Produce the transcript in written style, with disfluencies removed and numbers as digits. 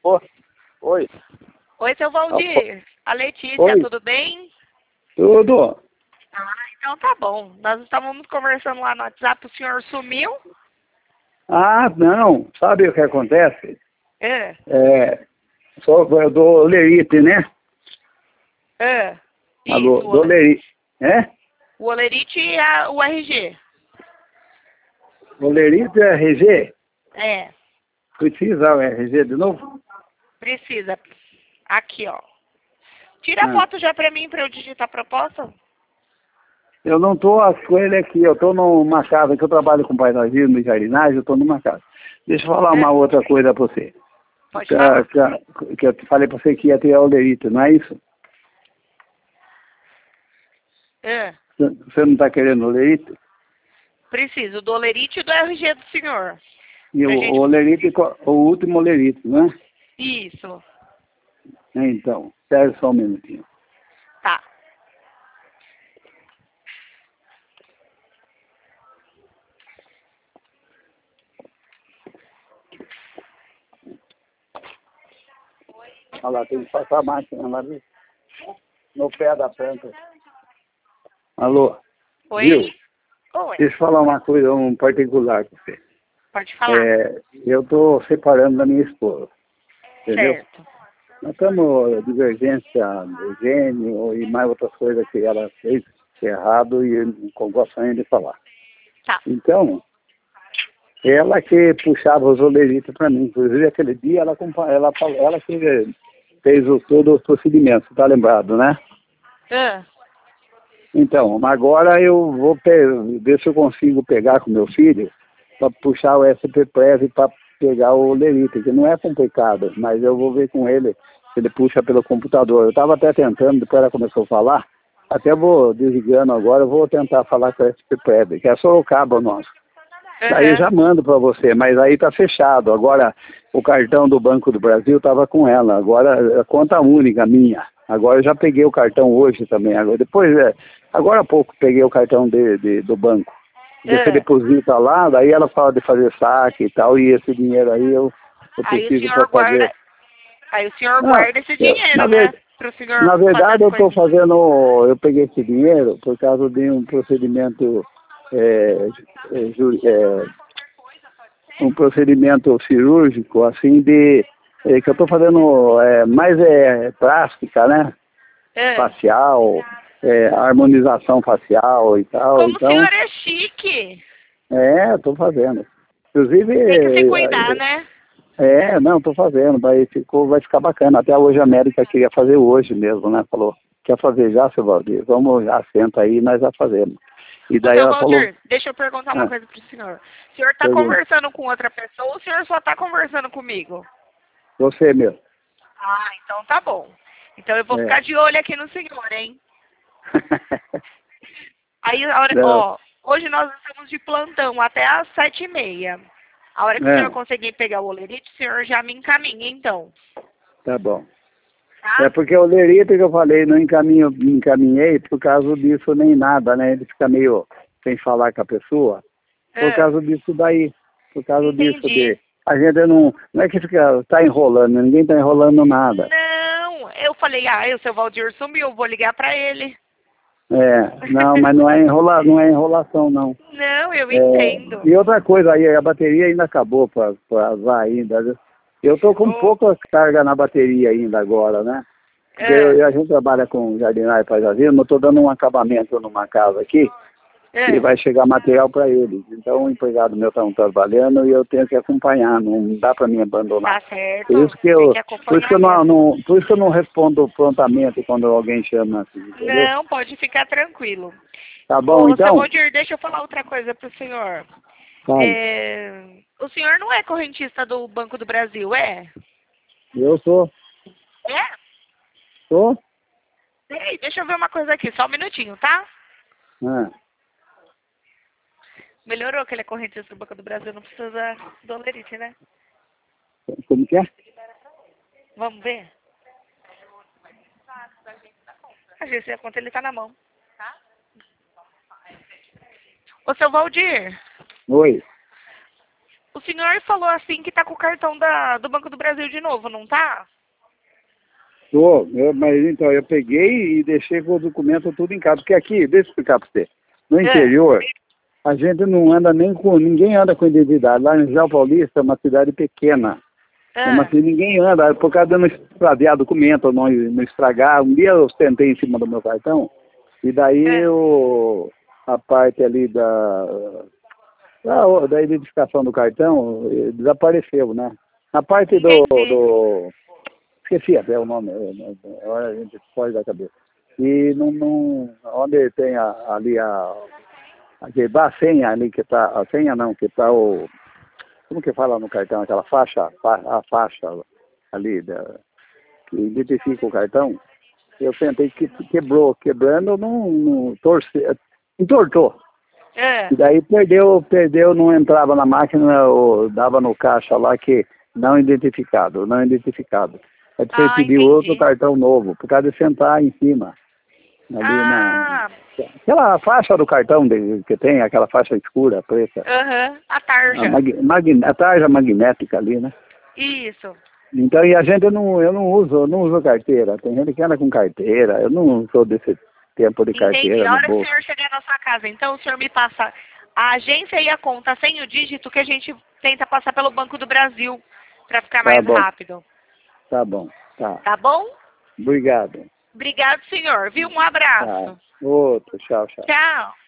Ô, oi. Oi, seu Valdir. A Letícia, Oi. tudo bem? Tudo. Ah, então tá bom. Nós estávamos conversando lá no WhatsApp, o senhor sumiu? Ah, não. Sabe o que acontece? É. Sou do Olerite, né? É. Alô, Isso, do Olerite. É? o Olerite e o RG. Olerite é RG? É, Precisa o RG de novo? precisa. Aqui, ó. Tira a Ah. foto já pra mim, pra eu digitar a proposta. Eu não estou com ele aqui, eu estou numa casa que eu trabalho com paisagismo e jardinagem, eu estou numa casa. Deixa eu falar uma outra coisa para você. Pode falar. Que eu falei para você que ia ter a Olerite, não é isso? É. Você não está querendo Olerite? Preciso do Olerite e do RG do senhor. E Pra o gente... Olerite, o último Olerite, não é? Isso. Então, espere só um minutinho. Tá. Olha lá, tem que passar a máquina lá no pé da planta. Alô? Oi? Viu? Oi. Deixa eu falar uma coisa, um particular com você. Pode falar. Eu estou separando da minha esposa, entendeu? Certo. Nós estamos divergência do gênio e mais outras coisas que ela fez errado e eu não gosto ainda de falar. Tá. Então, ela que puxava os oleritos para mim. Inclusive, aquele dia, ela que fez todo o procedimento, você tá lembrado, né? Ah, Então, agora eu vou ver se eu consigo pegar com meu filho para puxar o SP-Prev para pegar o olerite, que não é complicado, mas eu vou ver com ele se ele puxa pelo computador. Eu estava até tentando, depois ela começou a falar, até vou desligando agora, eu vou tentar falar com o SP-Prev, que é só o cabo nosso. Aí eu já mando para você, mas aí tá fechado. Agora, o cartão do Banco do Brasil estava com ela. Agora, a conta única minha. Agora eu já peguei o cartão hoje também. Agora há pouco peguei o cartão do banco. Você deposita lá, daí ela fala de fazer saque e tal, e esse dinheiro aí eu Aí o preciso para senhor guarda. fazer. Aí o senhor Não, guarda esse dinheiro, né? Pro senhor na fazer verdade as eu estou coisas. eu peguei esse dinheiro por causa de um procedimento é, um procedimento cirúrgico, assim, que eu estou fazendo mais plástica, né? Facial, harmonização facial e tal. Como o Então, senhor é chique. estou fazendo. Inclusive, Tem que se cuidar, né? não, estou fazendo, vai ficar bacana. Até hoje a América queria fazer hoje mesmo, né? Falou, quer fazer já, seu Valdir? Vamos, já senta aí, nós já fazemos. E Ô, daí seu ela falou, Valdir, deixa eu perguntar uma coisa pro senhor. O senhor tá pergunta, conversando com outra pessoa ou o senhor só tá conversando comigo? você mesmo. Ah, então tá bom. Então eu vou ficar de olho aqui no senhor, hein? Aí, Não, hoje nós estamos de plantão até às 7h30. A hora que o senhor conseguir pegar o olerite, o senhor já me encaminha, então. tá bom. Tá? Porque o lerite que eu falei, não encaminhei por causa disso nem nada, né? Ele fica meio sem falar com a pessoa, por causa disso daí. Por causa disso Entendi. a gente não é que tá enrolando, ninguém tá enrolando nada. Não, eu falei, o seu Valdir sumiu, vou ligar pra ele. Não, mas não é enrolação, não. Não, eu entendo. E outra coisa aí, a bateria ainda acabou para usar ainda, viu? Eu tô com pouca carga na bateria ainda agora, né? Porque a gente trabalha com jardinagem e paisagismo, eu estou dando um acabamento numa casa aqui e vai chegar material para eles. Então o empregado meu está trabalhando e eu tenho que acompanhar, não dá para mim abandonar. Tá certo. Por isso que Tem que acompanhar por isso que eu não respondo prontamente quando alguém chama assim, entendeu? Não, pode ficar tranquilo. Tá bom, Ô, seu então? Valdir, deixa eu falar outra coisa pro senhor. Fale. O senhor não é correntista do Banco do Brasil, é? Eu sou. É? Sou? Ei, deixa eu ver uma coisa aqui, só um minutinho, tá? Melhorou que ele é correntista do Banco do Brasil, não precisa do olerite, né? Como que é? Vamos ver? A agência da conta, ele tá na mão. Ô, seu Valdir, Oi. O senhor falou assim que tá com o cartão do Banco do Brasil de novo, não tá? Mas então, eu peguei e deixei com o documento tudo em casa. Porque aqui, deixa eu explicar para você. No interior, a gente não anda nem com... Ninguém anda com identidade. Lá em Real Paulista é uma cidade pequena. Mas assim, ninguém anda, por causa de não extraviar documento, não estragar. Um dia eu sentei em cima do meu cartão, e daí a parte ali da identificação do cartão desapareceu, né? A parte esqueci até o nome, agora a gente foge da cabeça. E onde tem ali a senha ali que tá, a senha não, que tá como que fala no cartão? Aquela faixa, a faixa ali que identifica o cartão. Eu tentei que quebrando, não entortou. E daí perdeu, não entrava na máquina, ou dava no caixa lá que não identificado. Aí você pediu outro cartão novo, por causa de sentar em cima. Aquela faixa do cartão que tem, aquela faixa escura, preta. A tarja. A tarja magnética ali, né? Isso. Então, e a gente, eu não uso carteira. Tem gente que anda com carteira. Eu não sou desse tempo de carteira. Entendi. A hora que o senhor chegar na sua casa, então o senhor me passa a agência e a conta sem o dígito que a gente tenta passar pelo Banco do Brasil para ficar mais rápido. Tá bom. Tá bom? Obrigado. Obrigado, senhor. Viu? Um abraço. Outro. Tchau. Tchau.